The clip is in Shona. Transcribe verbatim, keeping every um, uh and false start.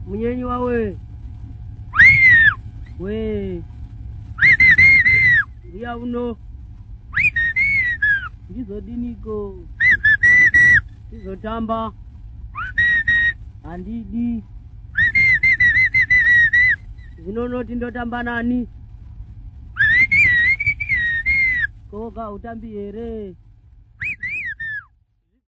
Munyenyi wawe. We. Ria uno. Ndizo diniko. Ndizo tamba. Andidi. Zinonoti ndotamba nani? Koga utambi ere.